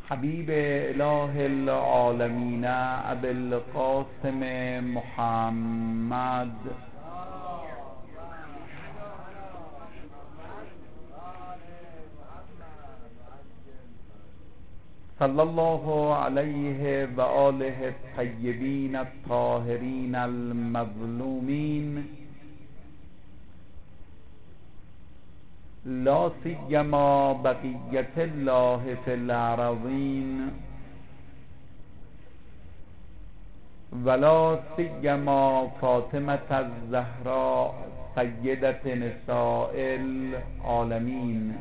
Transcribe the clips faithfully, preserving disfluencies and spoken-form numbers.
حبیب اله العالمین ابی القاسم محمد صلی الله علیه و آله الطیبین الطاهرین المظلومین، لا سیما بقیت الله فی الارضین ولا سیما فاطمة الزهراء سیدة نساء العالمین.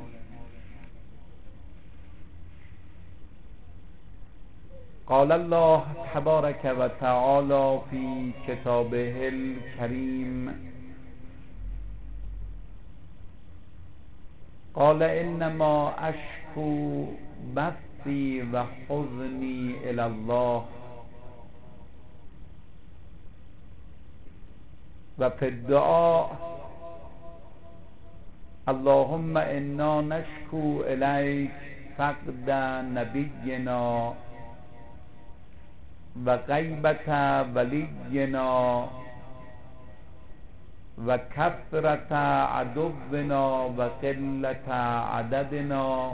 قال الله تبارک و تعالی فی کتابه الکریم: قال انما اشکو بثی و حزنی الی الله و فی الدعاء اللهم انا نشکو الیک فقد نبینا و غیبت ولینا و کثرت عدونا و قلت عددنا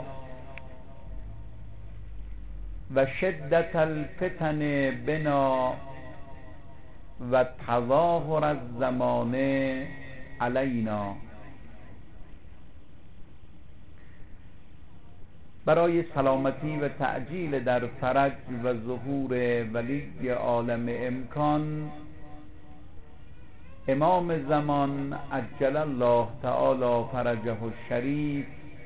و شدت الفتن بنا و تظاهر الزمان علینا. برای سلامتی و تعجیل در فرج و ظهور ولی عالم امکان، امام زمان عجل الله تعالی فرجه الشریف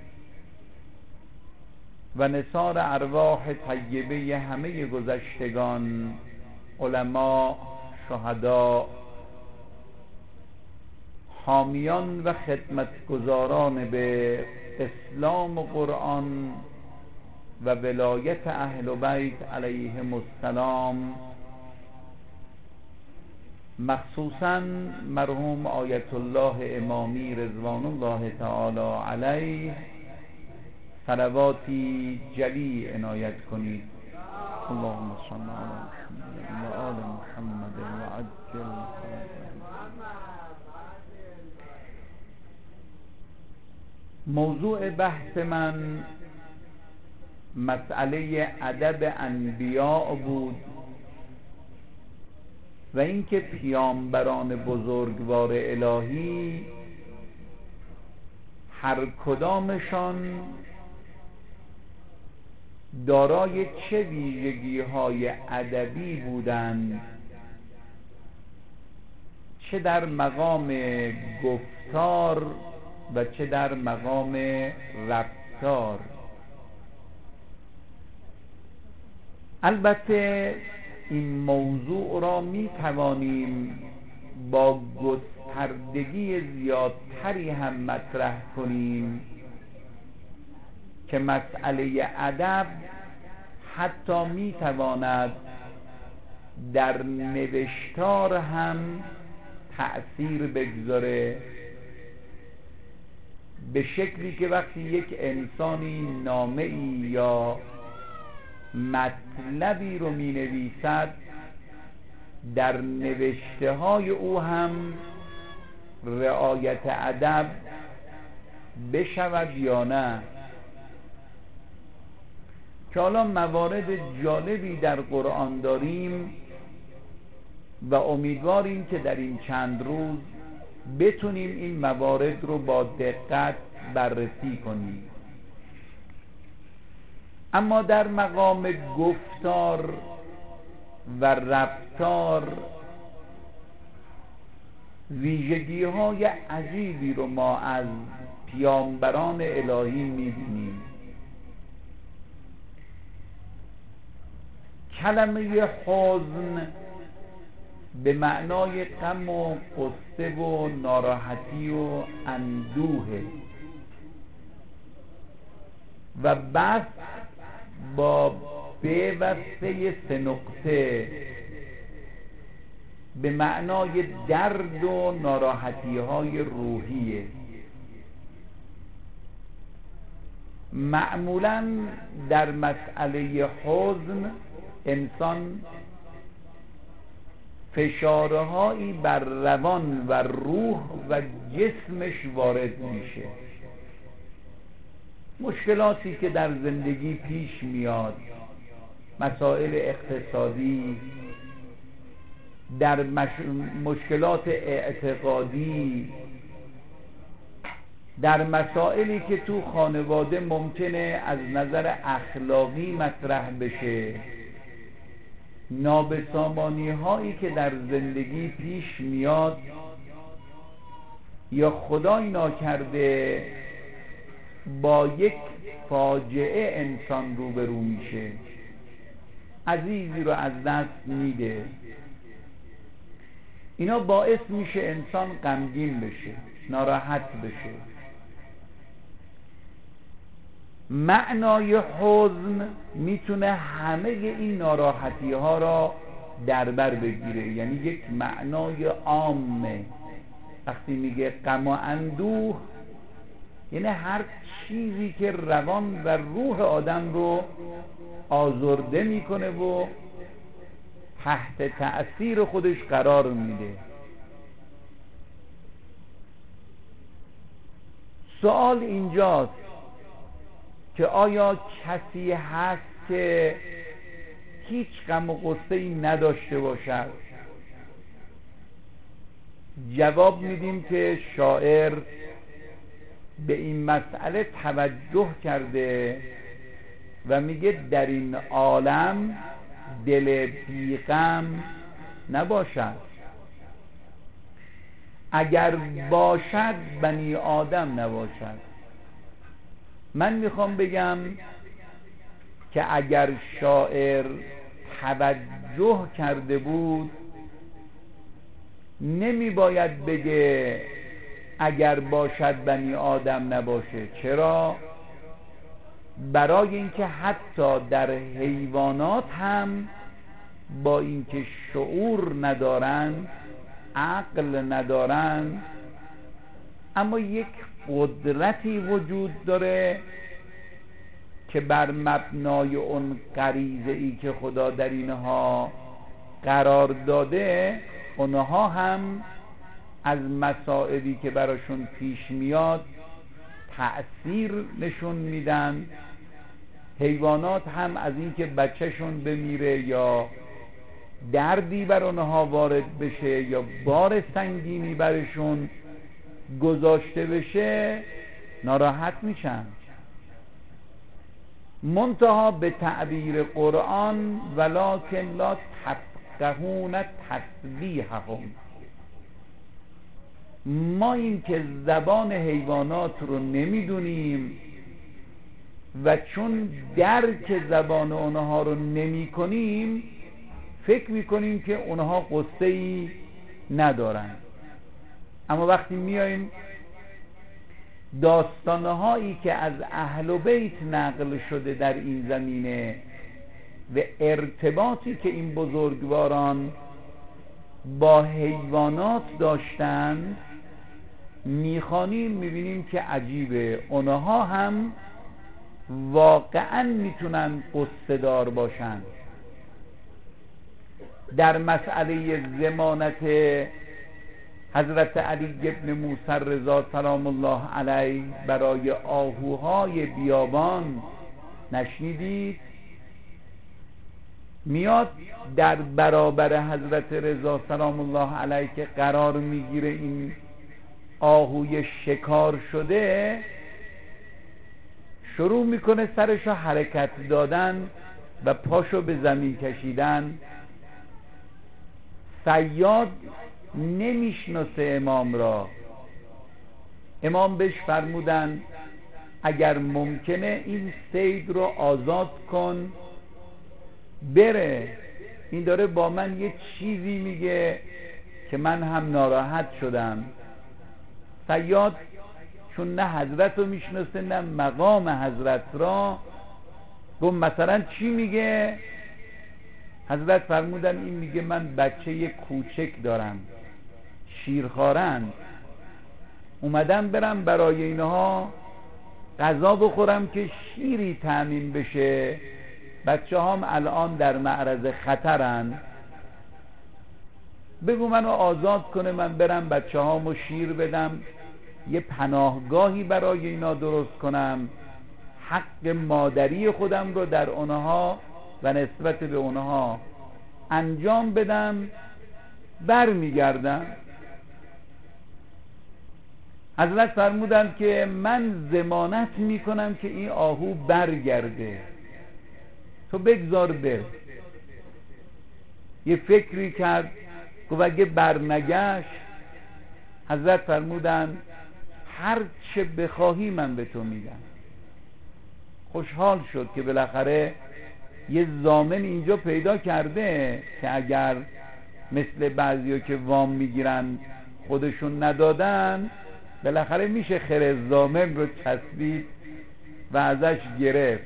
و نثار ارواح طیبه همه گذشتگان، علما، شهدا، حامیان و خدمتگزاران به اسلام و قرآن و ولایت اهل بیت علیهم السلام، مخصوصا مرحوم آیت الله امامی رضوان الله تعالی علیه، صلواتی جلی عنایت کنید. اللهم صل علی محمد و آل محمد و عجل. موضوع بحث من مسئله ادب انبیاء بود و اینکه پیامبران بزرگوار الهی هر کدامشان دارای چه ویژگی های ادبی بودند، چه در مقام گفتار و چه در مقام رفتار. البته این موضوع را می توانیم با گستردگی زیادتری هم مطرح کنیم که مسئله ادب حتی می تواند در نوشتار هم تأثیر بگذاره، به شکلی که وقتی یک انسانی نامه‌ای یا مطلبی رو می نویسد، در نوشته های او هم رعایت ادب بشود یا نه. که حالا موارد جالبی در قرآن داریم و امیدواریم که در این چند روز بتونیم این موارد رو با دقت بررسی کنیم. اما در مقام گفتار و رفتار ویژگی های عجیبی رو ما از پیامبران الهی می‌بینیم. کلمه حزن به معنای غم و غصه و ناراحتی و اندوه و بس با به و سه سه نقطه به معنای درد و ناراحتی های روحیه. معمولا در مسئله حزن انسان فشارهایی بر روان و روح و جسمش وارد میشه. مشکلاتی که در زندگی پیش میاد، مسائل اقتصادی، در مش... مشکلات اعتقادی، در مسائلی که تو خانواده ممکنه از نظر اخلاقی مطرح بشه، نابسامانی هایی که در زندگی پیش میاد یا خدای ناکرده با یک فاجعه انسان روبرو میشه، عزیزی رو از دست میده، اینا باعث میشه انسان غمگین بشه، ناراحت بشه. معنای حزن میتونه همه این ناراحتی ها را در بر بگیره، یعنی یک معنای عامه. وقتی میگه غم و اندوه یعنی هر چیزی که روان و روح آدم رو آزرده میکنه و تحت تأثیر خودش قرار میده. سوال اینجاست که آیا کسی هست که هیچ غم و غصه‌ای نداشته باشد؟ جواب میدیم که شاعر به این مسئله توجه کرده و میگه در این عالم دل بیغم نباشد، اگر باشد بنی آدم نباشد. من میخوام بگم که اگر شاعر توجه کرده بود نمی باید بگه اگر باشد بنی آدم نباشه. چرا؟ برای اینکه حتی در حیوانات هم با اینکه شعور ندارن، عقل ندارن، اما یک قدرتی وجود داره که بر مبنای اون غریزه ای که خدا در اینها قرار داده، اونها هم از مسائلی که براشون پیش میاد تأثیر نشون میدن. حیوانات هم از اینکه بچهشون بمیره یا دردی بر اونها وارد بشه یا بار سنگینی برشون گذاشته بشه ناراحت میشن. منتها به تعبیر قرآن ولکن لا تفقهون تسبیحهم، ما این که زبان حیوانات رو نمیدونیم و چون درک زبان اونها رو نمی کنیم فکر میکنیم که اونها قصه ای ندارن. اما وقتی میاییم داستانهایی که از اهل بیت نقل شده در این زمینه و ارتباطی که این بزرگواران با حیوانات داشتند میخوانیم، میبینیم که عجیبه، اونها هم واقعا میتونن قصه دار باشن. در مسئله ضمانت حضرت علی ابن موسی رضا سلام الله علیه برای آهوهای بیابان نشنیدید؟ میاد در برابر حضرت رضا سلام الله علیه که قرار میگیره این آهوی شکار شده، شروع میکنه سرشو حرکت دادن و پاشو به زمین کشیدن. صیاد نمیشناسه امام را. امام بهش فرمودن اگر ممکنه این صید رو آزاد کن بره، این داره با من یه چیزی میگه که من هم ناراحت شدم. صیاد چون نه حضرت رو میشناسه نه مقام حضرت را، گفت مثلا چی میگه؟ حضرت فرمودن این میگه من بچه یه کوچک دارم، شیرخوارن، اومدم برم برای اینها غذا بخورم که شیری تأمین بشه، بچه هام الان در معرض خطرن، بگو منو آزاد کنه من برم بچه هامو شیر بدم، یه پناهگاهی برای اینا درست کنم، حق مادری خودم رو در اونها و نسبت به اونها انجام بدم، بر میگردم. حضرت فرمودند که من ضمانت میکنم که این آهو برگرده، تو بگذار بره. یه فکری کرد، گفت اگه برنگشت، حضرت فرمودند هر چه بخواهی من به تو میدم. خوشحال شد که بالاخره یه ضامن اینجا پیدا کرده که اگر مثل بعضیا که وام میگیرن خودشون ندادن، بالاخره میشه خیر ضامن رو چسبید و ازش گرفت.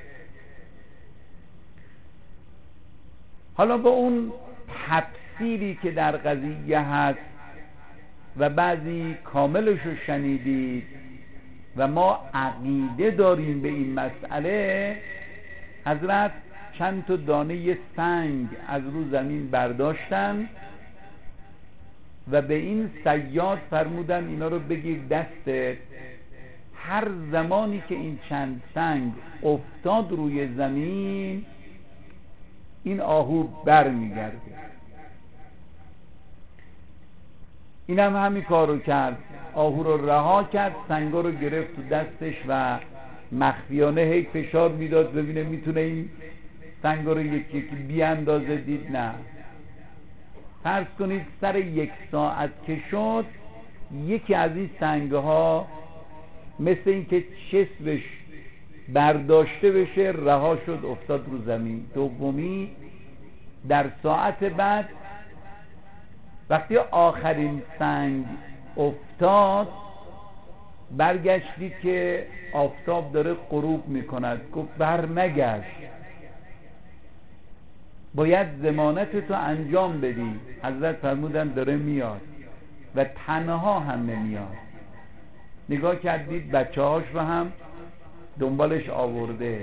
حالا با اون تفسیری که در قضیه هست و بعضی کاملش رو شنیدید و ما عقیده داریم به این مسئله، حضرت چند تا دانه سنگ از رو زمین برداشتن و به این صیاد فرمودن اینا رو بگیر دستت، هر زمانی که این چند سنگ افتاد روی زمین این آهو بر میگرده. این هم همین کار رو کرد، آهو رو رها کرد، سنگا رو گرفت تو دستش و مخفیانه هی فشار میداد ببینه میتونه این سنگا رو یکی یکی بیاندازه. دید نه. فرض کنید سر یک ساعت که شد، یکی از این سنگها مثل این که چسبش برداشته بشه رها شد افتاد رو زمین. دومی در ساعت بعد وقتی آخرین سنگ افتاد برگشتی که آفتاب داره غروب میکند، گفت بر نگشت، باید ضمانت تو انجام بدی. حضرت فرمودن داره میاد و تنها هم نمیاد. نگاه کردید بچه هاش رو هم دنبالش آورده.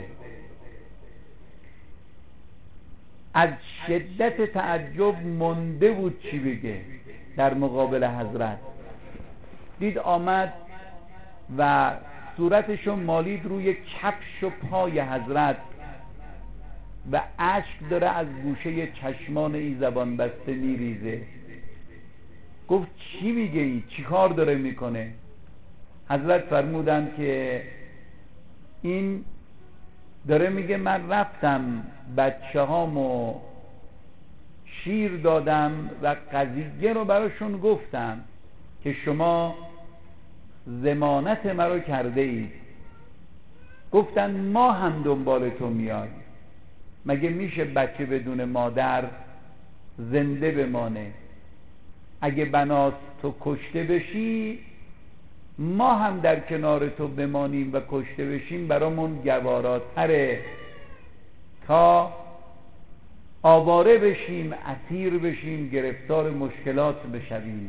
از شدت تعجب مونده بود چی بگه در مقابل حضرت. دید آمد و صورتشو مالید روی کفش و پای حضرت و اشک داره از گوشه چشمان این زبان بسته میریزه. گفت چی میگه این؟ چی کار داره میکنه؟ حضرت فرمودن که این داره میگه من رفتم بچه هامو شیر دادم و قضیه رو براشون گفتم که شما ضمانت مرا کرده اید. گفتن ما هم دنبال تو میاد. مگه میشه بچه بدون مادر زنده بمانه؟ اگه بناست تو کشته بشی ما هم در کنار تو بمانیم و کشته بشیم برامون گواراتره تا آواره بشیم، اسیر بشیم، گرفتار مشکلات بشویم.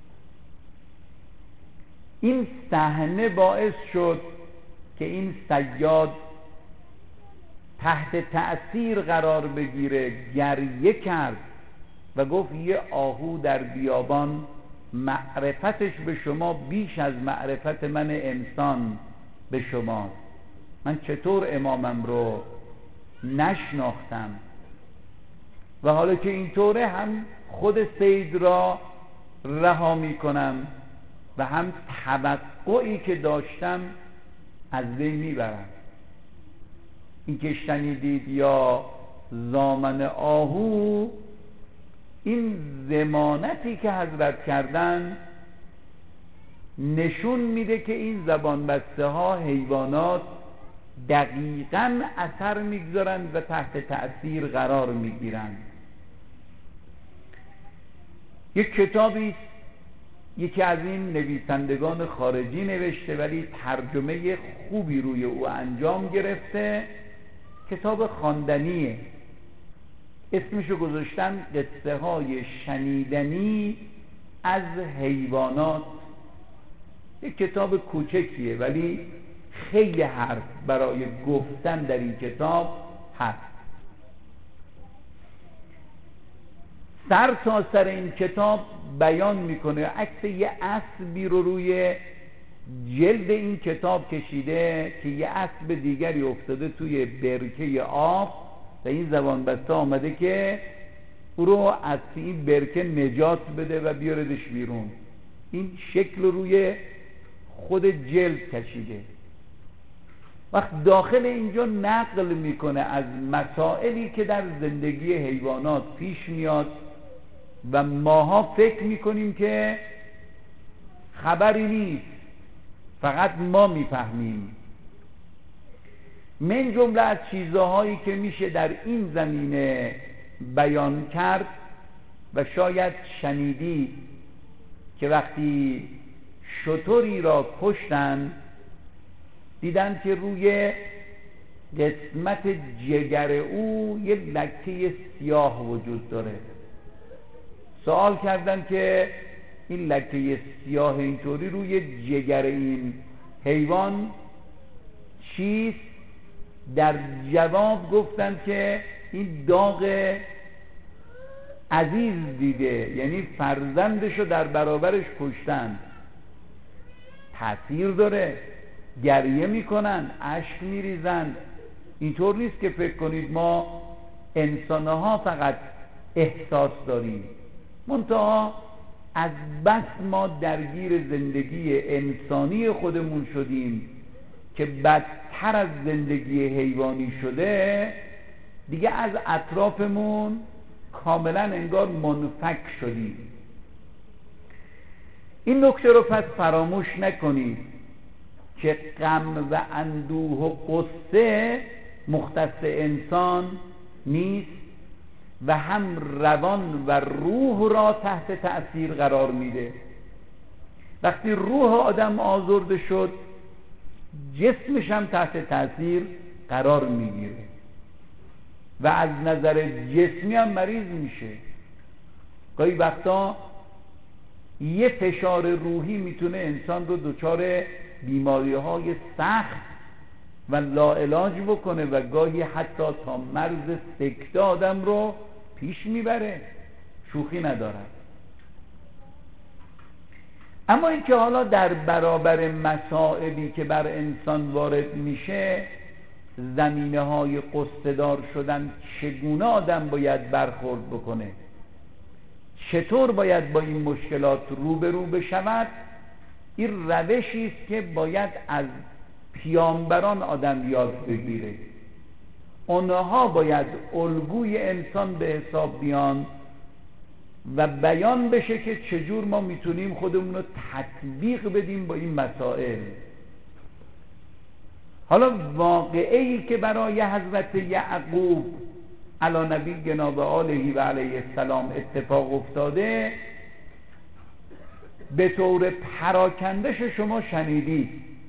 این صحنه باعث شد که این صیاد تحت تأثیر قرار بگیره، گریه کرد و گفت یه آهو در بیابان معرفتش به شما بیش از معرفت من انسان به شما. من چطور امامم رو نشناختم و حالا که اینطوره هم خود سید را رها می کنم و هم توقعی که داشتم از بین میبرم. این که شنیدید یا ضامن آهو، این ضمانتی که حضرت کردن نشون میده که این زبان بسته ها حیوانات دقیقاً اثر میگذارند و تحت تأثیر قرار میگیرند. یک کتابی یکی از این نویسندگان خارجی نوشته ولی ترجمه خوبی روی او انجام گرفته، کتاب خواندنیه، اسمشو گذاشتن قصه های شنیدنی از حیوانات. یک کتاب کوچکیه ولی خیلی حرف برای گفتن در این کتاب هست. سر تا سر این کتاب بیان میکنه، عکس یه اسبی رو روی جلد این کتاب کشیده که یه اسب دیگری افتاده توی برکه آب و این زبان بسته آمده که او رو از این برکه نجات بده و بیاردش بیرون. این شکل روی خود جلد کشیده. وقت داخل اینجا نقل میکنه از مسائلی که در زندگی حیوانات پیش میاد و ماها فکر میکنیم که خبری نیست، فقط ما میفهمیم. من جمله از چیزهایی که میشه در این زمینه بیان کرد و شاید شنیدی که وقتی شتری را کشتن دیدن که روی قسمت جگر او یک لکه سیاه وجود داره. سوال کردن که این لکه سیاه اینطوری روی جگر این حیوان چیست؟ در جواب گفتن که این داغ عزیز دیده، یعنی فرزندشو در برابرش کشتن. تأثیر داره، گریه میکنن، اشک میریزن. اینطور نیست که فکر کنید ما انسانها فقط احساس داریم. منتها از بس ما درگیر زندگی انسانی خودمون شدیم که بدتر از زندگی حیوانی شده، دیگه از اطرافمون کاملا انگار منفک شدیم. این نکته رو پس فراموش نکنید که غم و اندوه و غصه مختص انسان نیست و هم روان و روح را تحت تأثیر قرار میده. وقتی روح آدم آزرده شد جسمش هم تحت تأثیر قرار میگیره و از نظر جسمی هم مریض میشه. گاهی وقتا یه فشار روحی میتونه انسان رو دچار بیماری های سخت و لاعلاج بکنه و گاهی حتی تا مرز سکته آدم رو پیش میبره. شوخی ندارد. اما اینکه حالا در برابر مصائبی که بر انسان وارد میشه، زمینه های قصدار شدن، چگونه آدم باید برخورد بکنه، چطور باید با این مشکلات روبرو بشود، این روشی است که باید از پیامبران آدم یاد بگیره. اونها باید الگوی انسان به حساب بیان و بیان بشه که چجور ما میتونیم خودمون رو تطبیق بدیم با این مسائل. حالا واقعی که برای حضرت یعقوب علی نبی جناب علیه و علیه السلام اتفاق افتاده به طور پراکندش شما شنیدید.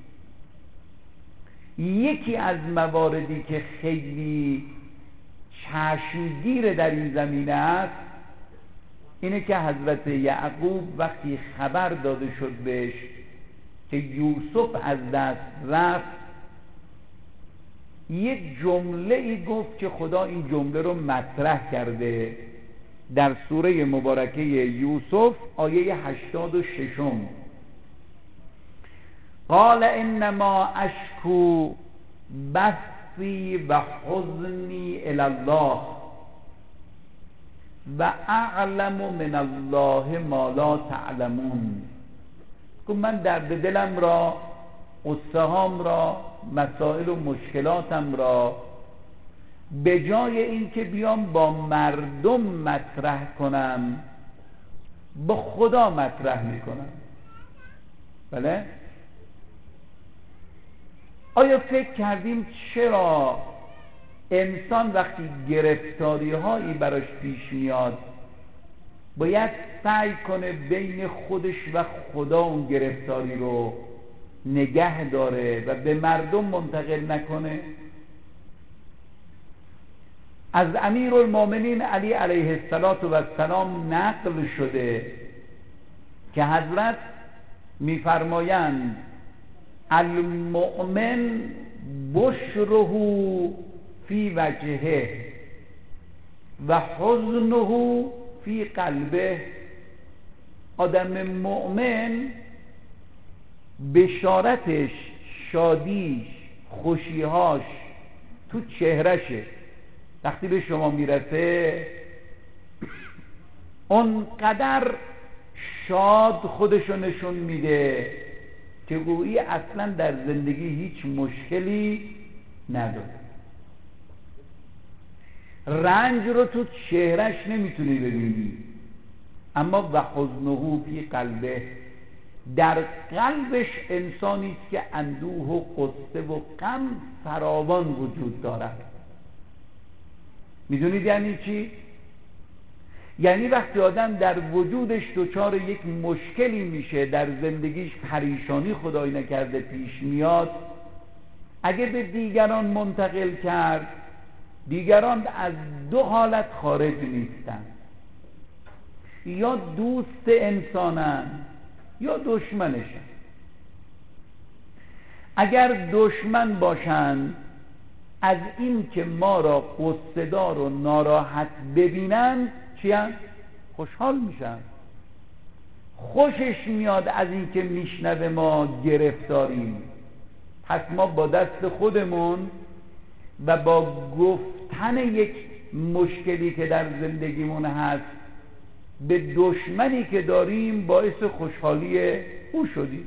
یکی از مواردی که خیلی چشمگیر در این زمینه است اینه که حضرت یعقوب وقتی خبر داده شد بهش که یوسف از دست رفت، یک جمله ای گفت که خدا این جمله رو مطرح کرده در سوره مبارکه یوسف آیه هشتاد و ششم. قال انما اشکو بثی و حزنی الی الله و اعلم من الله ما لا تعلمون. که من درد دلم را، قصه هام را، مسائل و مشکلاتم را به جای اینکه بیام با مردم مطرح کنم با خدا مطرح میکنم. بله؟ آیا فکر کردیم چرا انسان وقتی گرفتاری هایی براش پیش میاد باید سعی کنه بین خودش و خدا اون گرفتاری رو نگه داره و به مردم منتقل نکنه؟ از امیرالمومنین علی علیه السلام نقل شده که حضرت میفرمایند المؤمن بشره فی وجهه و حزنه فی قلبه. آدم مؤمن بشارتش، شادیش، خوشیهاش تو چهرشه. وقتی به شما میرسه اونقدر شاد خودشو نشون میده که گویی اصلا در زندگی هیچ مشکلی نداره. رنج رو تو چهرش نمیتونی ببینی، اما و حزنه فی قلبه، در قلبش انسانی است که اندوه و غصه و غم فراوان وجود دارد. میدونید یعنی چی؟ یعنی وقتی آدم در وجودش دچار یک مشکلی میشه، در زندگیش پریشانی خدای نکرده پیش میاد، اگه به دیگران منتقل کرد، دیگران از دو حالت خارج نیستن، یا دوست انسانن یا دشمنشن. اگر دشمن باشن، از این که ما را غصه‌دار و ناراحت ببینن چیان؟ خوشحال میشن، خوشش میاد از این که میشنوه ما گرفتاریم. پس ما با دست خودمون و با گفتن یک مشکلی که در زندگیمون هست به دشمنی که داریم باعث خوشحالی او شدیم.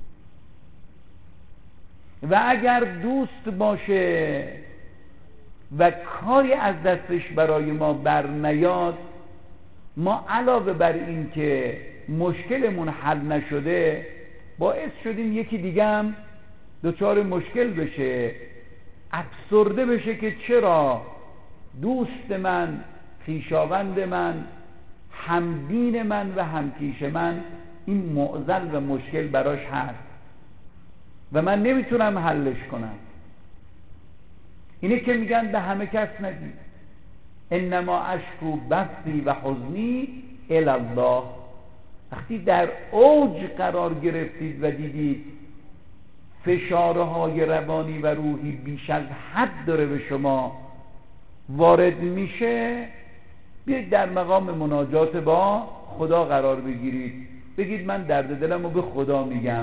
و اگر دوست باشه و کاری از دستش برای ما بر نیاد، ما علاوه بر این که مشکلمون حل نشده باعث شدیم یکی دیگه هم دچار مشکل بشه، افسرده بشه که چرا دوست من، خویشاوند من، همدین من و همکیش من این معضل و مشکل براش هست و من نمیتونم حلش کنم. اینه که میگن به همه کس نگید، انما اشکو بثی و حزنی الی الله. وقتی در اوج قرار گرفتید و دیدید فشارهای روانی و روحی بیش از حد داره به شما وارد میشه، بیایید در مقام مناجات با خدا قرار بگیرید، بگید من درد دلم رو به خدا میگم.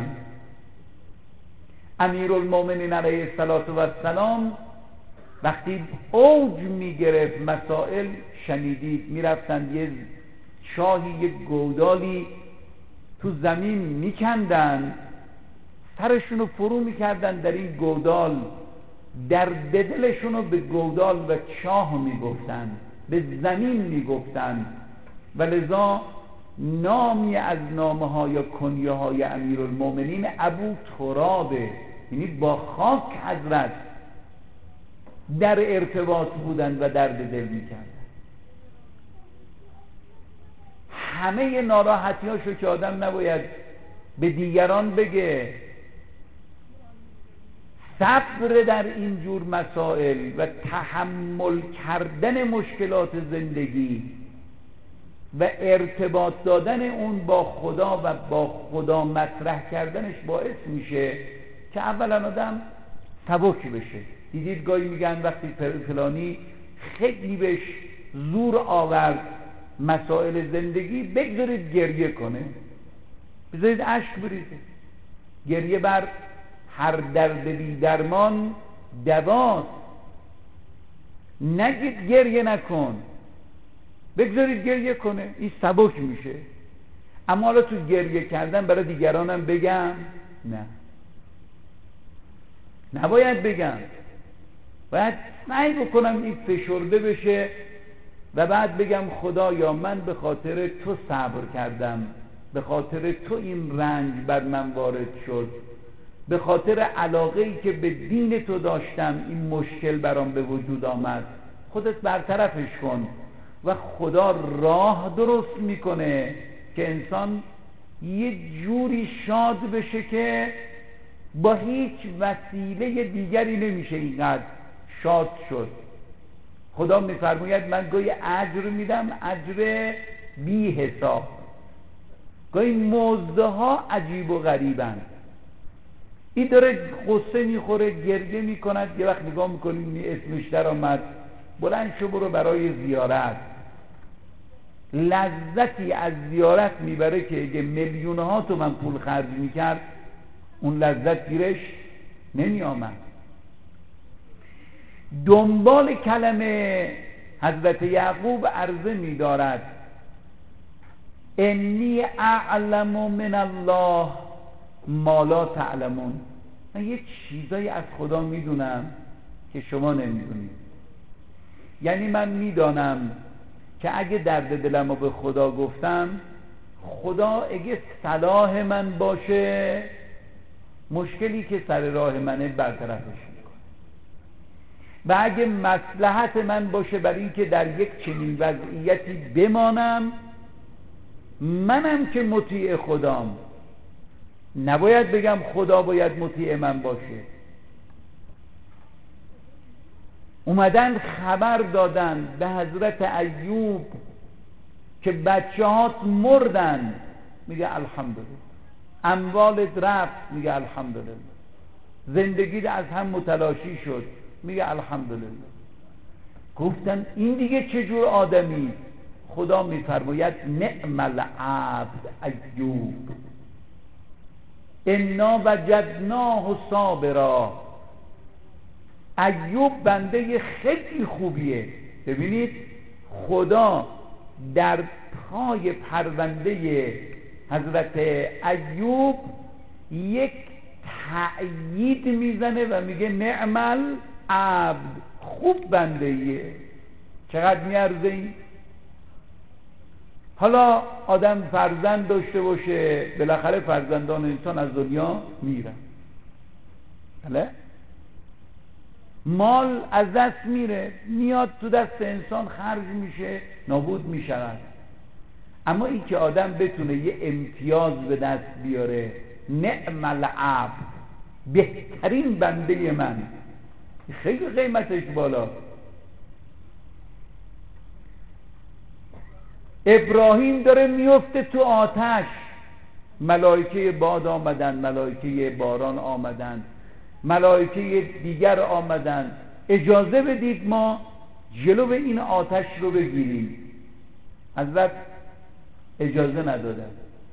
امیرالمومنین علیه السلام وقتی اوج میگرفت مسائل، شنیدید میرفتن یه چاهی، یه گودالی تو زمین میکندن، سرشون رو فرو میکردن در این گودال، در دلشون رو به گودال و چاه میگفتن، به زمین میگفتن. و لذا نامی از نامه ها یا کنیه های امیرالمومنین ابو ترابه، یعنی با خاک حضرت در ارتباط بودن و درد دل میکردن. همه ناراحتی هاشو که آدم نباید به دیگران بگه، صبر در این جور مسائل و تحمل کردن مشکلات زندگی و ارتباط دادن اون با خدا و با خدا مطرح کردنش باعث میشه که اولا آدم سبک بشه. دیدید گاهی میگن وقتی فلانی خیلی بهش زور آورد مسائل زندگی، بگذارید گریه کنه، بذارید اشک بریزه. گریه بر هر درد بی درمان دواست. نگید گریه نکن، بگذارید گریه کنه، این سبک میشه. اما حالا تو گریه کردن برای دیگرانم بگم؟ نه، نباید بگم. باید سعی بکنم این فشرده بشه و بعد بگم خدایا من به خاطر تو صبر کردم، به خاطر تو این رنج بر من وارد شد، به خاطر علاقه‌ای که به دین تو داشتم این مشکل برام به وجود آمد، خودت برطرفش کن. و خدا راه درست میکنه که انسان یه جوری شاد بشه که با هیچ وسیله دیگری نمیشه اینقدر شاد شد. خدا میفرماید من گاهی اجر میدم، اجر بی حساب. گاهی مزدها عجیب و غریبن. این داره قصه میخوره، گریه میکند، یه وقت نگاه میکنیم اسمش در آمد، بلند شو برو برای زیارت. لذتی از زیارت میبره که اگه میلیون ها تومن پول خرج میکرد اون لذت گیرش نمی آمد. دنبال کلمه حضرت یعقوب عرضه می‌دارد انی اعلم من الله ما لا تعلمون، من یه چیزایی از خدا میدونم که شما نمیدونید. یعنی من میدانم که اگه درد دلمو به خدا گفتم، خدا اگه صلاح من باشه مشکلی که سر راه منه برطرفش میکنه، و اگه مصلحت من باشه برای اینکه در یک چنین وضعیتی بمانم، منم که مطیع خدام، نباید بگم خدا باید مطیع من باشه. اومدن خبر دادن به حضرت ایوب که بچه هات مردن، میگه الحمدلله. اموالت رفت، میگه الحمدلله. زندگیت از هم متلاشی شد، میگه الحمدلله. گفتن این دیگه چجور آدمی؟ خدا میفرماید نعم العبد ایوب انا وجدناه صابرا. ایوب بنده خیلی خوبیه. ببینید خدا در پای پرونده حضرت ایوب یک تأیید میزنه و میگه نعم العبد، خوب بنده ایه. چقدر میارزه این؟ حالا آدم فرزند داشته باشه، بالاخره فرزندان انسان از دنیا میرن، بله؟ مال از دست میره، میاد تو دست انسان خرج میشه، نابود میشود. اما این که آدم بتونه یه امتیاز به دست بیاره، نعم العبد، بهترین بنده من، خیلی قیمتش بالا. ابراهیم داره میفته تو آتش، ملائکه باد آمدن، ملائکه باران آمدن، ملائکه دیگر آمدن، اجازه بدید ما جلو این آتش رو بگیریم. حضرت اجازه ندادن.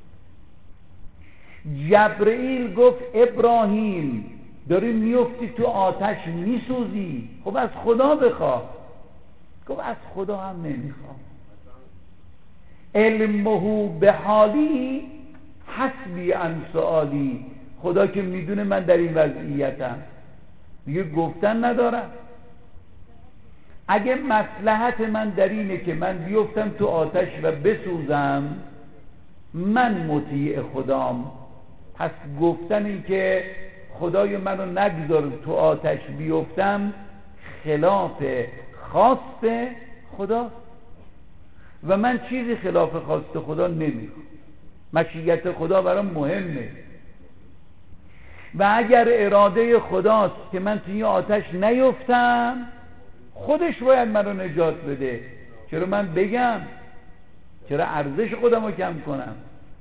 جبرئیل گفت ابراهیم داری میفتی تو آتش میسوزی، خب از خدا بخواه. گفت از خدا هم نمیخوام. علمه به حالی حسبی عن سؤالی، خدا که میدونه من در این وضعیتم، دیگه گفتن ندارم. اگه مصلحت من در اینه که من بیفتم تو آتش و بسوزم، من مطیع خدام، پس گفتن این که خدای منو نگذار تو آتش بیفتم خلاف خواست خدا، و من چیزی خلاف خواست خدا نمیخوام. مشیت خدا برام مهمه، و اگر اراده خداست که من توی آتش نیفتم، خودش باید منو نجات بده. چرا من بگم؟ چرا ارزش خودمو کم کنم؟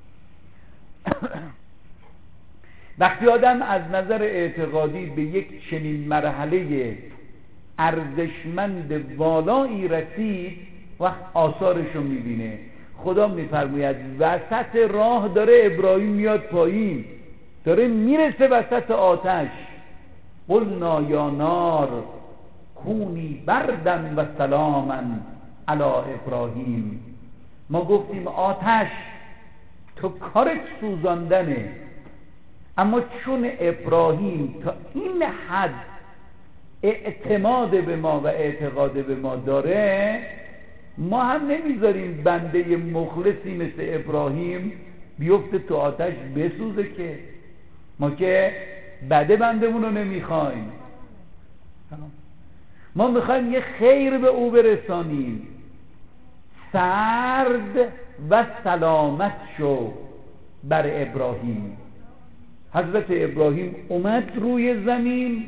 وقتی آدم از نظر اعتقادی به یک چنین مرحله ارزشمند والایی رسید، وقت آثارشو میبینه. خدا میفرماید وسط راه داره ابراهیم میاد پایین، داره میرسه وسط آتش. قلنا یا نار کونی بردن و سلاما علی ابراهیم. ما گفتیم آتش تو کارت سوزاندنه، اما چون ابراهیم تا این حد اعتماد به ما و اعتقاد به ما داره، ما هم نمیذاریم بنده مخلصی مثل ابراهیم بیفته تو آتش بسوزه، که ما که بده بندمون رو نمیخوایم. ما میخوایم یه خیر به او برسانیم. سرد و سلامت شو بر ابراهیم. حضرت ابراهیم اومد روی زمین،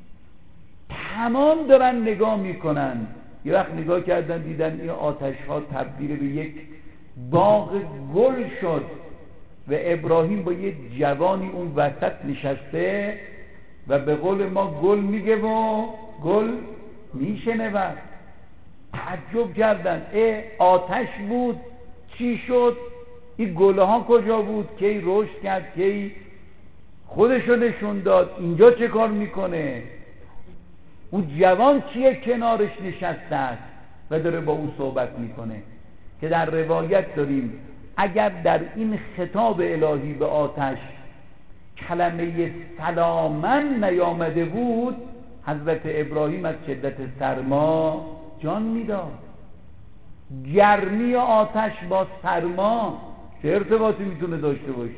تمام دارن نگاه میکنن. یه وقت نگاه کردن دیدن این آتش ها تبدیل به یک باغ گل شد و ابراهیم با یه جوانی اون وسط نشسته و به قول ما گل میگه و گل میشنود. تعجب کردن، اه آتش بود چی شد؟ این گله ها کجا بود؟ کی رشد کرد، کی خودشو نشون داد، اینجا چه کار میکنه؟ اون جوان کیه کنارش نشسته است و داره با اون صحبت میکنه؟ که در روایت داریم اگر در این خطاب الهی به آتش کلمه سلامن نیامده بود، حضرت ابراهیم از شدت سرما جان میداد. گرمی آتش با سرما چه ارتباطی میتونه داشته باشه؟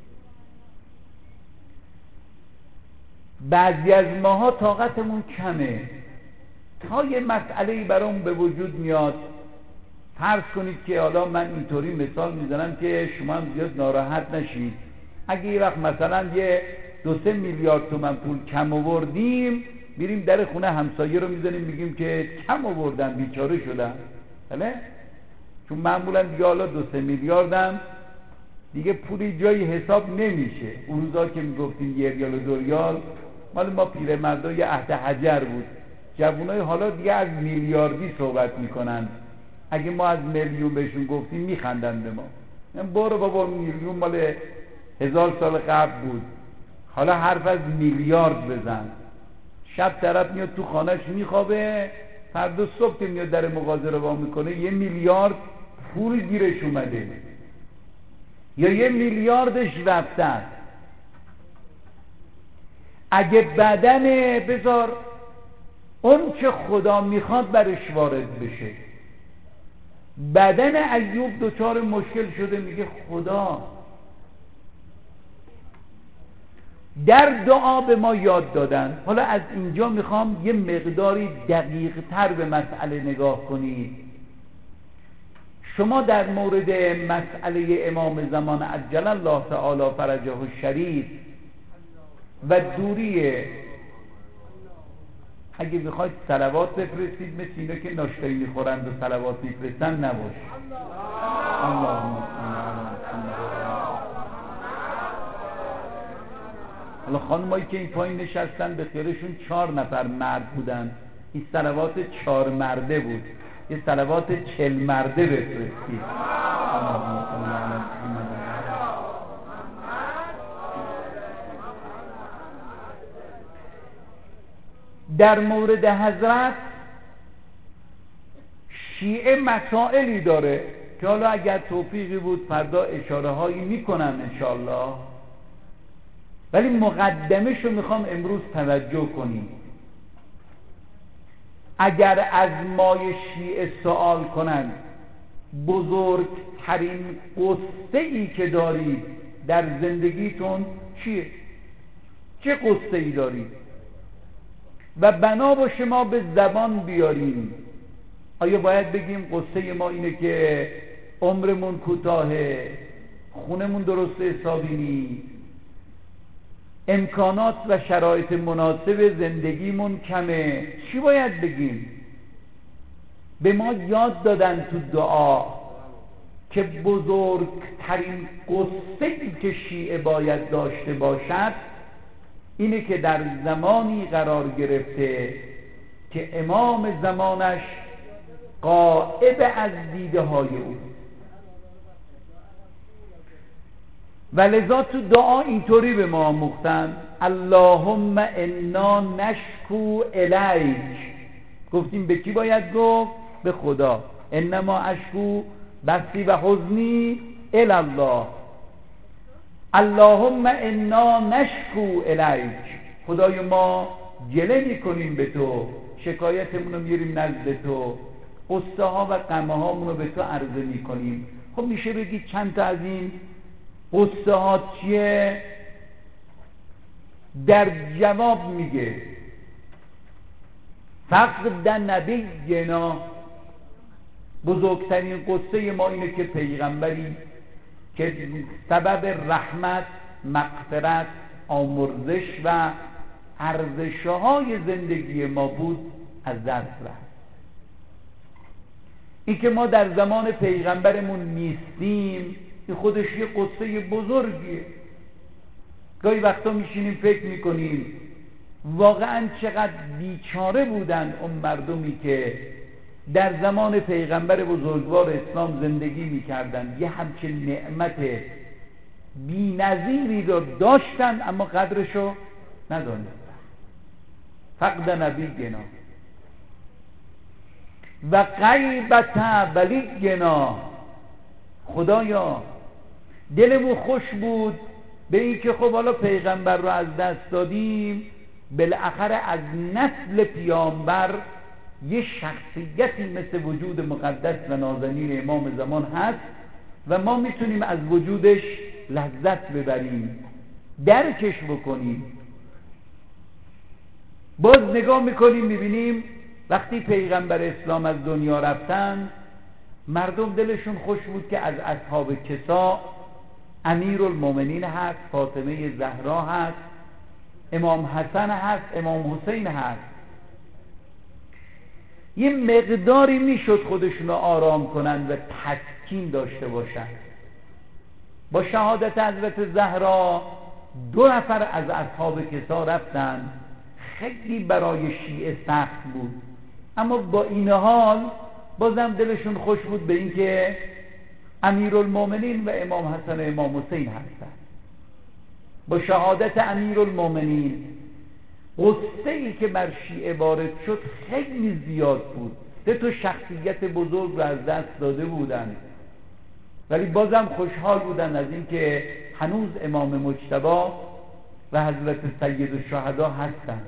بعضی از ماها طاقتمون کمه، تا یه مسئله‌ای برامون به وجود میاد، فرض کنید که حالا من اینطوری مثال میزنم که شما هم زیاد ناراحت نشید، اگه یه وقت مثلا یه دو سه میلیارد تومن پول کم آوردیم، میریم در خونه همسایه رو میزنیم میگیم که کم آوردن بیچاره شدن، بله؟ چون معمولا دیگه حالا دو سه میلیاردم دیگه پولی جایی حساب نمیشه. اون روزا که میگفتیم یه ریال و دو ریال مال ما پیرمردا یه عهد حجر بود. جوونای حالا دیگه از میلیاردی صحبت میکنن، اگه ما از میلیون بهشون گفتیم میخندن به ما، من برو بابا میلیون مال هزار سال قبل بود، حالا حرف از میلیارد بزن. شب طرف میاد تو خانهش میخوابه، فردا صبح که میاد در مغازه رو وا میکنه یه میلیارد پول گیرش اومده یا یه میلیاردش رفته. اگه بدن بذار اون که خدا میخواد برش وارد بشه، بدن ایوب دچار مشکل شده، میگه خدا در دعا به ما یاد دادن. حالا از اینجا میخوام یه مقداری دقیق تر به مسئله نگاه کنید. شما در مورد مسئله امام زمان عجل الله تعالی فرجه الشریف و دوری، اگه بخواید صلوات بفرستید مثل اینا که ناشتایی میخورند و صلوات میفرستن نباش. اللهم حالا خانمایی که این پایین نشستن به خیرشون چهار نفر مرد بودن، این صلوات چهار مرده بود، یه صلوات چل مرده بفرستید. در مورد حضرت شیعه مسائلی داره که حالا اگر توفیقی بود فردا اشاره هایی میکنم انشاءالله، ولی مقدمه شو میخوام امروز توجه کنیم. اگر از مای شیعه سوال کنند بزرگترین قصه ای که دارید در زندگیتون چیه؟ چه قصه ای دارید؟ و بنا باشه ما به زبان بیاریم. آیا باید بگیم قصه ما اینه که عمرمون کوتاهه، خونمون درست حسابی نیست، امکانات و شرایط مناسب زندگیمون کمه؟ چی باید بگیم؟ به ما یاد دادن تو دعا که بزرگترین قصه‌ای که شیعه باید داشته باشد اینه که در زمانی قرار گرفته که امام زمانش غائب از دیده های او، و لذا تو دعا اینطوری به ما آموختن: اللهم انا نشکو الیک. گفتیم به کی باید گفت؟ به خدا. انما اشکو بثی و حزنی الی الله. اللهم انا نشکو الیک. خدای ما گله میکنیم به تو، شکایتمون رو میاریم نزد تو، قصه ها و غمه هامون رو به تو عرضه میکنیم. خب میشه بگی چند تا از این قصه ها چیه؟ در جواب میگه فقد نبینا، بزرگترین قصه ما اینه که پیغمبری که سبب رحمت، مغفرت، آمرزش و ارزش‌های زندگی ما بود از دست رفت. این که ما در زمان پیغمبرمون نیستیم، این خودش یه قصه بزرگیه. گاهی وقتا میشینیم فکر میکنیم واقعا چقدر بیچاره بودن اون مردمی که در زمان پیغمبر بزرگوار اسلام زندگی میکردن، یه همچین نعمت بی نظیری رو داشتن اما قدرشو ندانستن. فقد نبینا و غیبت ولینا. خدایا دلمون خوش بود به این که خب حالا پیغمبر رو از دست دادیم، بالاخره از نسل پیامبر یه شخصیتی مثل وجود مقدس و نازنین امام زمان هست و ما میتونیم از وجودش لذت ببریم، درکش بکنیم. باز نگاه میکنیم میبینیم وقتی پیغمبر اسلام از دنیا رفتن، مردم دلشون خوش بود که از اصحاب کسا امیرالمومنین هست، فاطمه زهرا هست، امام حسن هست، امام حسین هست. یه مقداری میشد خودشون رو آرام کنن و تسکین داشته باشن. با شهادت حضرت زهرا دو نفر از اصحاب کسا رفتن. خیلی برای شیعه سخت بود، اما با این حال بازم دلشون خوش بود به اینکه امیرالمومنین و امام حسن و امام حسین هستن. با شهادت امیرالمومنین غصه ای که بر شیعه وارد شد خیلی زیاد بود. سه تا شخصیت بزرگ رو از دست داده بودن، ولی بازم خوشحال بودن از اینکه هنوز امام مجتبی و حضرت سید الشهدا هستن.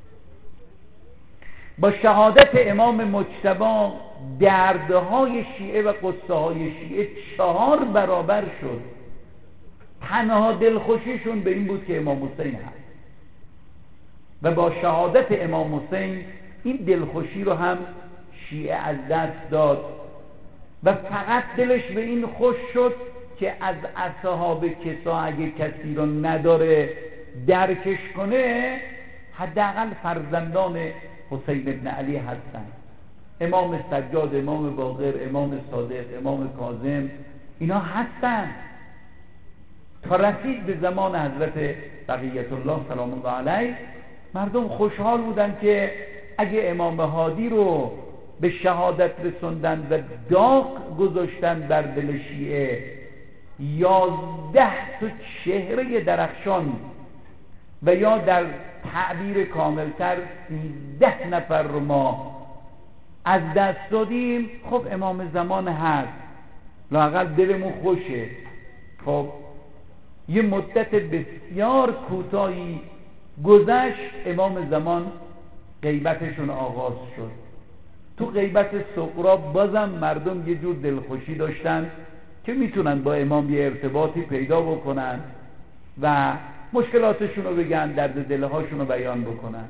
با شهادت امام مجتبی دردهای شیعه و قصه های شیعه چهار برابر شد. تنها دلخوشیشون به این بود که امام حسین هست و با شهادت امام حسین این دلخوشی رو هم شیعه از دست داد و فقط دلش به این خوش شد که از اصحاب کسا اگه کسی رو نداره درکش کنه، حداقل فرزندان حسین ابن علی هستن. امام سجاد، امام باقر، امام صادق، امام کاظم، اینا هستن. تا رسید به زمان حضرت بقیت الله سلام الله علیه، مردم خوشحال بودن که اگه امام هادی رو به شهادت رسوندن و داغ گذاشتن بر دل شیعه، یازده تا چهره درخشان و یا در تعبیر کاملتر سیزده نفر رو ما از دست دادیم، خب امام زمان هست، لااقل دلمون خوشه. خب یه مدت بسیار کوتاهی گذشت، امام زمان غیبتشون آغاز شد. تو غیبت صغرا بازم مردم یه جور دلخوشی داشتن که میتونن با امام یه ارتباطی پیدا بکنن و مشکلاتشون رو بگن، درد دلهاشون رو بیان بکنن.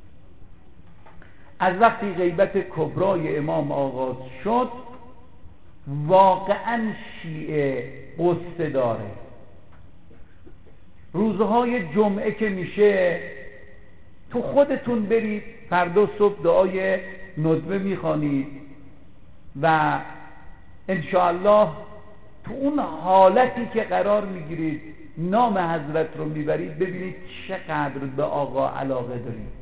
از وقتی غیبت کبرای امام آغاز شد، واقعا شیعه قصه داره. روزهای جمعه که میشه تو خودتون برید فردا صبح دعای ندبه میخوانید و انشاءالله تو اون حالتی که قرار میگیرید نام حضرت رو میبرید، ببینید چقدر به آقا علاقه دارید.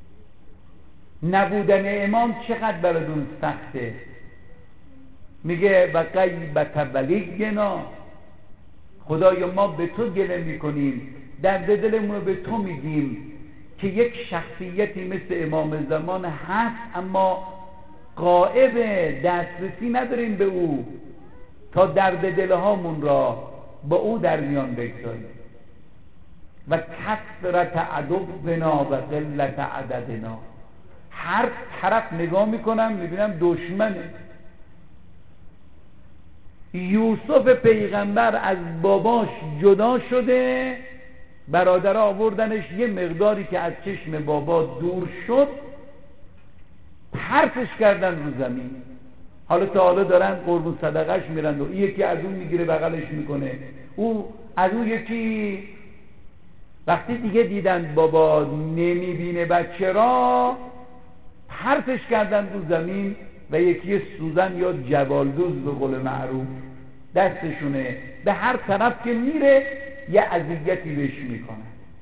نبودن امام چقدر براتون سخته. میگه و غیبت ولینا، خدایا ما به تو گله میکنیم، درد دلمون رو به تو میگیم که یک شخصیتی مثل امام زمان هست اما غائب، دسترسی نداریم به او تا درد دلهامون را با او در میان بگذاریم. و کثرت عدونا و قلت عددنا، هر طرف نگاه میکنم میبینم دشمنه. یوسف پیغمبر از باباش جدا شده، برادر آوردنش یه مقداری که از چشم بابا دور شد، پرتش کردن رو زمین. حالا تا حالا دارن قربون صدقش میرن و این یکی از اون میگیره بغلش میکنه، او از اون یکی. وقتی دیگه دیدن بابا نمیبینه بچه را، پرتش کردن رو زمین و یکی سوزن یا جوالدوز به قول معروف دستشونه، به هر طرف که میره یه اذیتی بهش میکنه.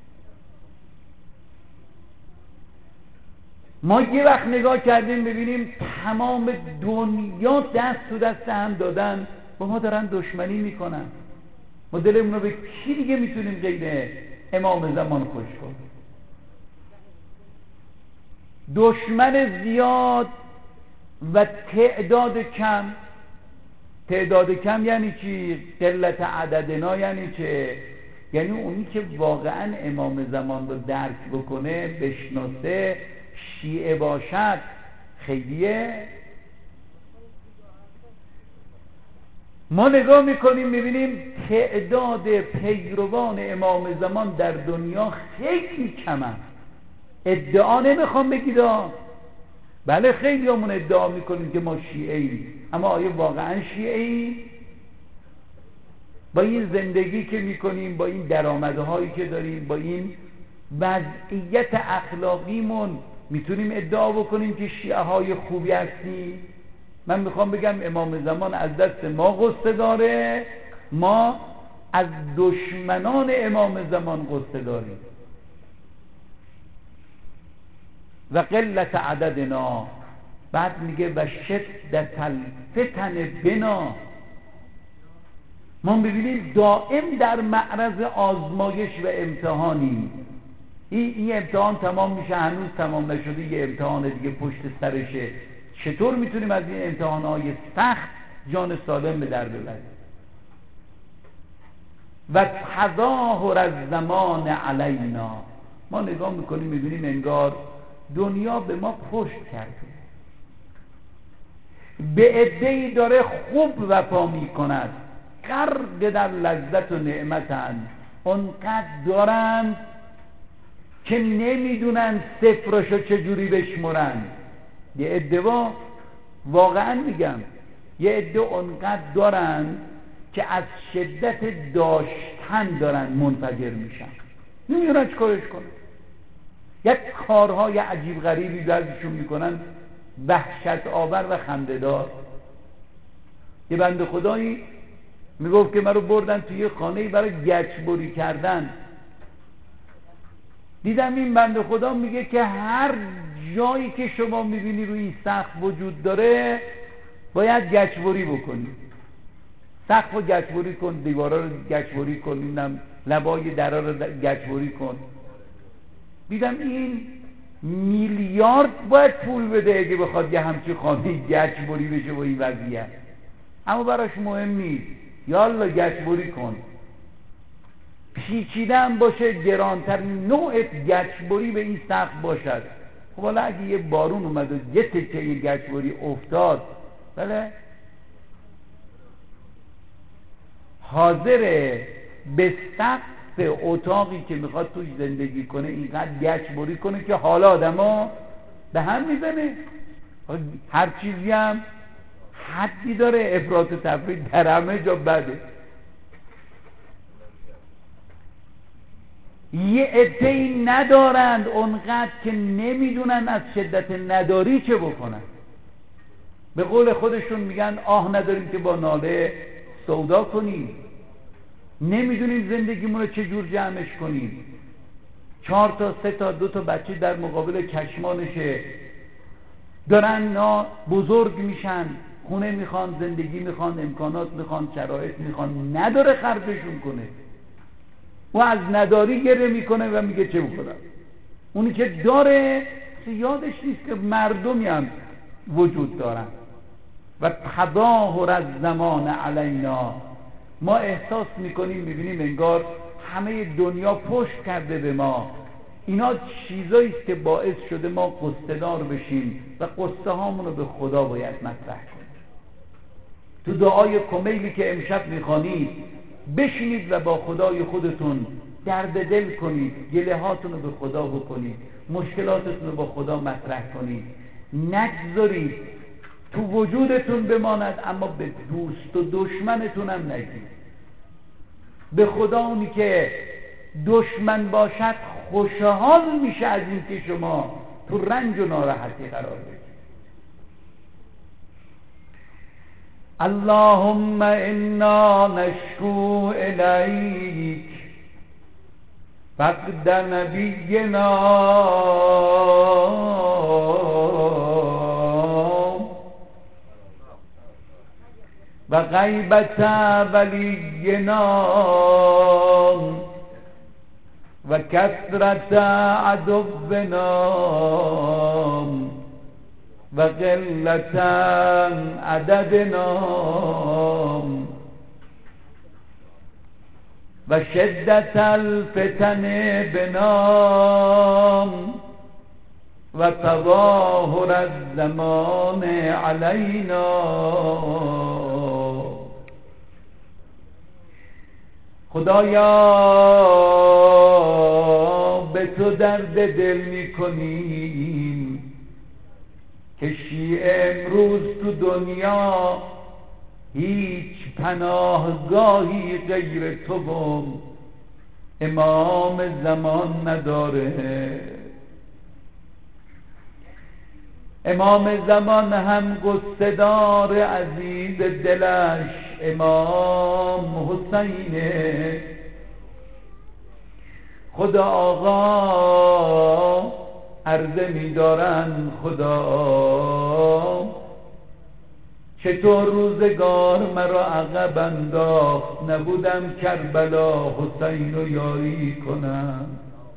ما یه وقت نگاه کردیم ببینیم تمام دنیا دست تو دست هم دادن، با ما دارن دشمنی میکنن. ما دلمون رو به کی دیگه میتونیم غیر امام زمان خوش کنیم؟ دشمن زیاد و تعداد کم. تعداد کم یعنی چی؟ قلت عددنا یعنی چه؟ یعنی اونی که واقعا امام زمان رو درک بکنه، بشناسه، شیعه باشد خیلیه. ما نگاه میکنیم میبینیم تعداد پیروان امام زمان در دنیا خیلی کمه. ادعا نمیخوام بگید، بله خیلی همون ادعا میکنیم که ما شیعه ایم، اما آیا واقعا شیعه ایم؟ با این زندگی که میکنیم، با این درآمدهایی که داریم، با این وضعیت اخلاقیمون میتونیم ادعا بکنیم که شیعه های خوبی هستیم؟ من میخوام بگم امام زمان از دست ما غصه داره، ما از دشمنان امام زمان غصه داریم. و قلت عددنا، بعد میگه و شدت الفتن بنا. ما ببینیم دائم در معرض آزمایش و امتحانی. این این امتحان تمام میشه، هنوز تمام نشده، یه امتحان دیگه پشت سرشه. چطور میتونیم از این امتحانهای سخت جان سالم به در ببریم؟ و تظاهر از زمان علینا، ما نگاه میکنیم میبینیم انگار دنیا به ما پشت کرده، به عده‌ای داره خوب وفا میکند، غرق در لذت و نعمتن، اونقدر دارن که نمیدونن صفرشو چجوری بشمرن. یه عده واقعا میگم یه عده اونقدر دارن که از شدت داشتن دارن منفجر میشن، نمیدونن چه کارش کنن. یک کارهای عجیب غریبی بعضیشون میکنن وحشت آور و خنده‌دار. یه بنده خدایی میگفت که من رو بردن توی یه خانه‌ای برای گچبری کردن. دیدم این بنده خدا میگه که هر جایی که شما میبینی روی این سقف وجود داره باید گچبری بکنی. سقف رو گچبری کن، دیوارا رو گچبری کن، نمیدونم لبای درا رو گچبری کن. دیدم این میلیارد باید پول بده اگه بخواد یه همچی خانه گچبری بشه با این وضعیت، اما براش مهم نیست، یالا گچبری کن. پیچیده هم باشه، گرانتر نوع گچبری به این سقف باشد. خب حالا اگه یه بارون اومد و یه تکه یه گچبری افتاد، بله حاضره به سقف اتاقی که میخواد توش زندگی کنه اینقدر گچبری کنه که حالا آدما به هم میزنه. هر چیزی هم حدی داره، افراط و تفرید در همه جا بده. یه عده‌ای ندارند اونقدر که نمیدونن از شدت نداری چه بکنن. به قول خودشون میگن آه نداریم که با ناله سودا کنیم، نمیدونیم زندگیمون رو چجور جمعش کنیم. چهار تا سه تا دو تا بچه در مقابل چشمانشه، دارن نا بزرگ میشن، خونه میخوان، زندگی میخوان، امکانات میخوان، شرایط میخوان، نداره خرجشون کنه. و از نداری گره میکنه و میگه چه بکنم. اونی که داره یادش نیست که مردمی هم وجود دارن. و تظاهر از زمان علینا، ما احساس میکنیم میبینیم انگار همه دنیا پشت کرده به ما. اینا چیزایی است که باعث شده ما قصه دار بشیم و قصه هامونو به خدا باید مطرح کنیم. تو دعای کمیلی که امشب میخوانید بشینید و با خدای خودتون درد دل کنید، گله هاتون رو به خدا بکنید، مشکلاتتون رو با خدا مطرح کنید. نگذارید تو وجودتون بماند، اما به دوست و دشمنتون هم نگید. به خدا اونی که دشمن باشد خوشحال میشه از این که شما تو رنج و ناراحتی قرار بگیرید. اللهم انا نشکو الیک فقد نبینا و غیبت ولینا و کثرت عدونا و قلت عددنا و شدت الفتن بنا و تظاهر الزمان علینا. خدایا به تو درد دل می کنیم که شیعه امروز تو دنیا هیچ پناهگاهی غیر تو و امام زمان نداره. امام زمان هم گستدار عزیز دلش امام حسینه. خدا آقا عرضه می‌دارن خدا چطور روزگار مرا عقب انداخت، نبودم کربلا حسین رو یاری کنم.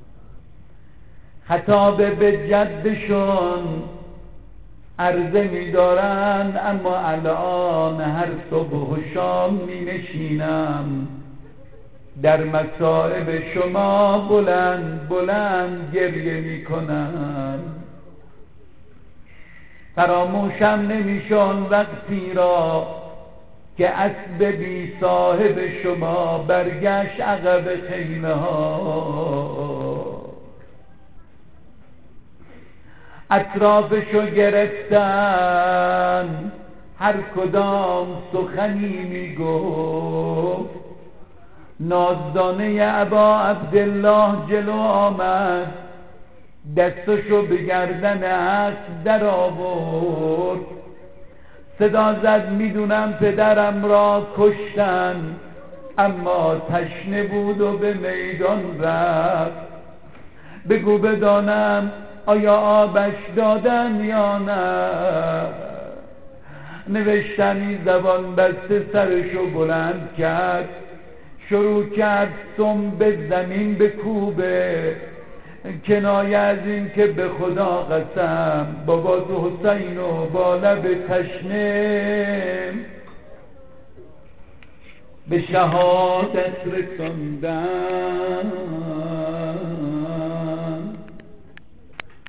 خطاب به جدشون عرضه می‌دارن اما الان هر صبح و شام می‌نشینم در مصائب شما بلند بلند گریه می‌کنم. فراموشم نمیشون وقتی را که اسب بی صاحب شما برگشت عقب خیمه ها. اطرافشو گرفتن هر کدام سخنی میگفت. نازدانه ابا عبدالله جلو آمد، دستشو به گردن اسب در آورد، صدا زد میدونم پدرم را کشتن اما تشنه بود و به میدان رفت. بگو بدانم آیا آبش دادن یا نه؟ نوشتنی زبان بسته سرشو بلند کرد، شروع کرد سم به زمین به کوبه، کنایه از این که به خدا قسم بابا تو حسین و با لب تشنه به شهادت رسوندم.